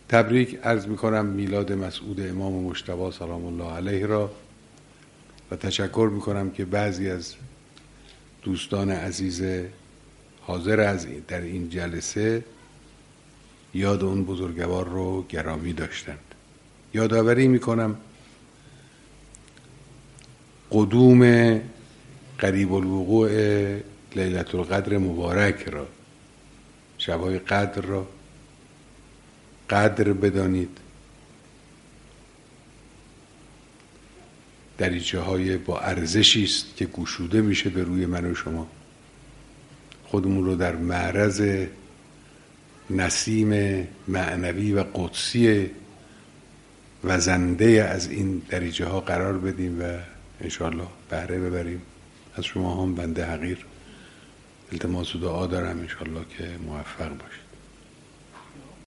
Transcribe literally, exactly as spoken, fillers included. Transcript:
تبریک عرض میکنم میلاد مسعود امام مجتبی سلام الله علیه را و تشکر میکنم که بعضی از دوستان عزیز حاضر از در این جلسه یاد اون بزرگوار رو گرامی داشتند. یادآوری میکنم قدوم قریب الوقوع لیلة القدر مبارک را، شبهای قدر را قدر بدانید، دریچه های با ارزشی است که گشوده میشه به روی من و شما. خودمون رو در معرض نسیم معنوی و قدسی وزنده از این دریچه ها قرار بدیم و انشاءالله بهره ببریم. از شما هم بنده حقیر التماس و دعا دارم انشاءالله که موفق باشید.